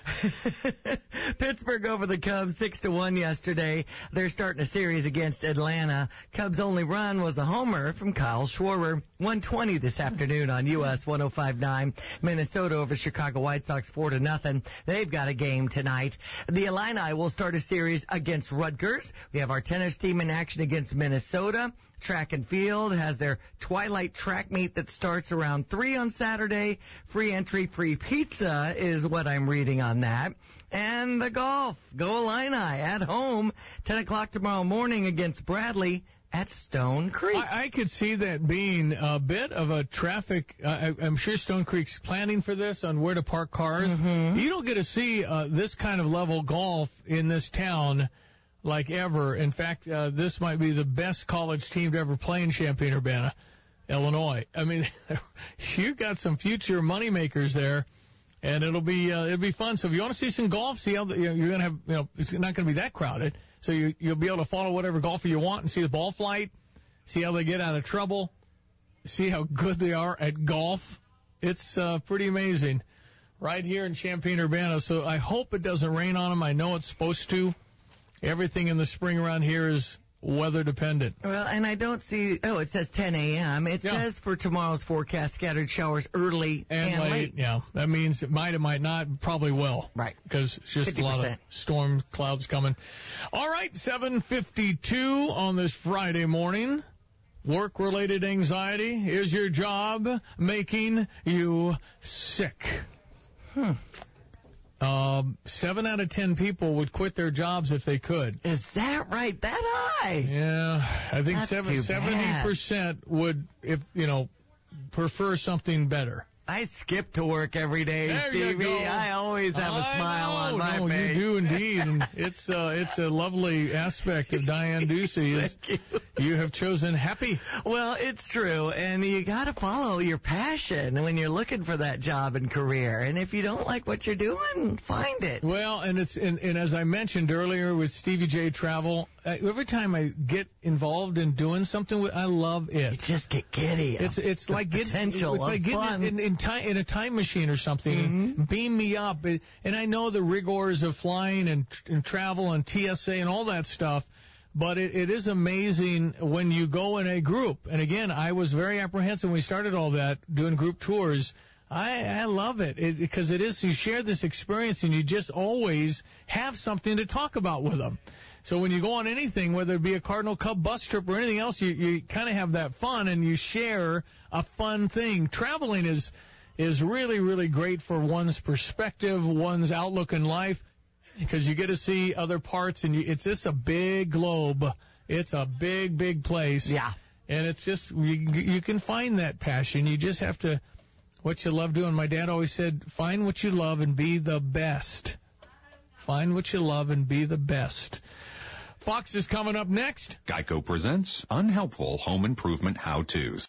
Pittsburgh over the Cubs six to one yesterday. They're starting a series against Atlanta. Cubs' only run was a homer from Kyle Schwarber. one twenty this afternoon on U S one oh five point nine. Minnesota over Chicago White Sox four to nothing. They've got a game tonight. The Illini will start a series against Rutgers. We have our tennis team in action against Minnesota. Track and Field has their Twilight track meet that starts around three on Saturday. Free entry, free pizza is what I'm reading on that. And the golf. Go Illini at home. ten o'clock tomorrow morning against Bradley at Stone Creek. I, I could see that being a bit of a traffic. Uh, I, I'm sure Stone Creek's planning for this on where to park cars. Mm-hmm. You don't get to see uh, this kind of level golf in this town like ever. In fact, uh, this might be the best college team to ever play in Champaign-Urbana, Illinois. I mean, you got some future moneymakers there, and it'll be uh, it'll be fun. So if you want to see some golf, see how the, you know, you're gonna have, you know, it's not gonna be that crowded, so you you'll be able to follow whatever golfer you want and see the ball flight. see how they get out of trouble, see how good they are at golf. It's uh, pretty amazing right here in Champaign-Urbana. So I hope it doesn't rain on them. I know it's supposed to. Everything in the spring around here is weather dependent. Well, and I don't see, oh, it says ten a.m. It Yeah. says for tomorrow's forecast, scattered showers early and, And, late, late. yeah. That means it might, it might not, probably will. Right. Because it's just fifty a lot of percent. storm clouds coming. All right, seven fifty-two on this Friday morning. Work-related anxiety. Is your job making you sick? Hmm. Um, seven out of ten people would quit their jobs if they could. Is that right? That high? Yeah, I think That's seven, too bad. seventy percent would, if you know, prefer something better. I skip to work every day, There you Stevie. go. I always have a I smile know. on my no, face. You do indeed, and it's uh, it's a lovely aspect of Diane Ducey. Is you. you have chosen happy. Well, it's true, and you got to follow your passion when you're looking for that job and career. And if you don't like what you're doing, find it. Well, and it's and, and as I mentioned earlier with Stevie J Travel, uh, every time I get involved in doing something, with, I love it. You just get giddy. It's it's The like getting potential it's like of getting fun. in, in, time, in a time machine or something. Mm-hmm. Beam me up, It- and I know the rigors of flying and, and travel and T S A and all that stuff. But it, it is amazing when you go in a group. And again, I was very apprehensive when we started all that, doing group tours. I, I love it because it, it is, you share this experience and you just always have something to talk about with them. So when you go on anything, whether it be a Cardinal Cub bus trip or anything else, you, you kind of have that fun and you share a fun thing. Traveling is, is really, really great for one's perspective, one's outlook in life. Because you get to see other parts, and you, it's just a big globe. It's a big, big place. Yeah. And it's just, you, you can find that passion. You just have to, what you love doing. My dad always said, find what you love and be the best. Find what you love and be the best. Fox is coming up next. Geico presents Unhelpful Home Improvement How-Tos.